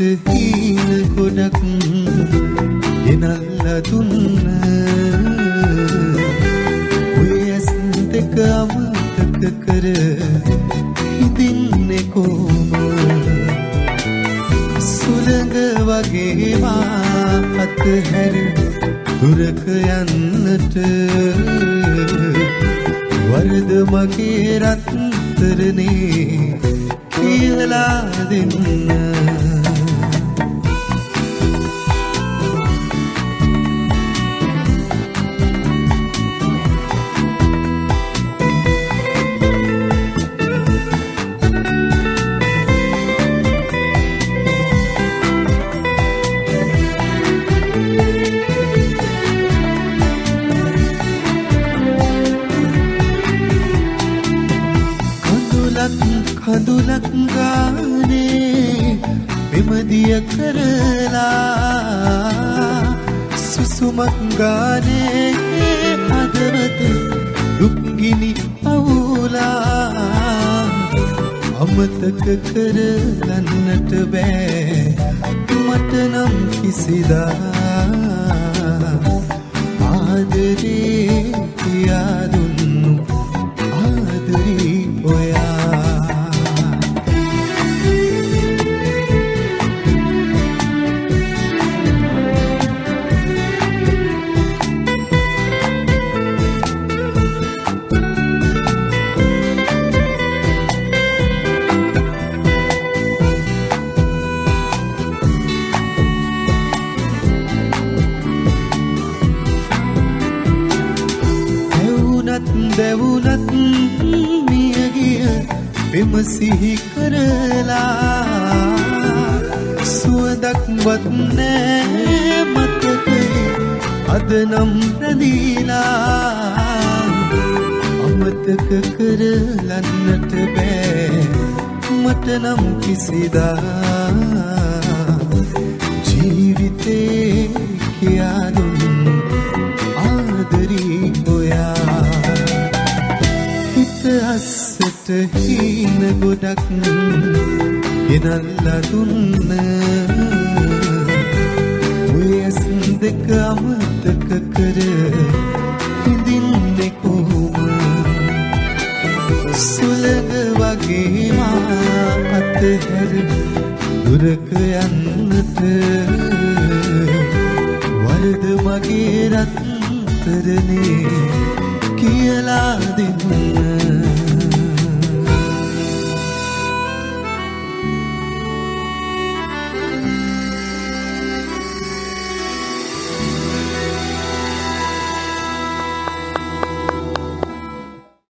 හීන ගොඩක් ගෙනල්ලා දුන්න ඔය ඇස් දෙක අමතක කර හිතින්නේ කොහොම සුළඟ වගේ මාත් හැර දුරක යන්නට වරද මගේ රත්තරනේ කියලා දෙන්න කඳුලක් ගානේ එමදිය කරලා සුසුමක් ගානේ හදවත දුක්ගිනි අවුලා අමතක කරගන්නට බෑ මට නම් කිසිදා ආදරේ කියා දුන්නු ආදරේ ඔයා දෙවුනත් මියගිය පෙම සිහි කරලා සුවදක්වත් නෑ මතකයි අද නම් රැඳීලා අමතක කරලන්නට බෑ මට නම් කිසිදා ජීවිතේ කියා දුන්නු ආදරී ඔයා අස්සට හීන ගොඩක් ගෙනල්ලා දුන්න ඔය ඇස් දෙක අමතක කර හිඳින්නේ කොහොම සුළඟ වගේ මාත් හැර දුරක යන්නට වරද මගේ රත්තරනේ කියලා දෙන්න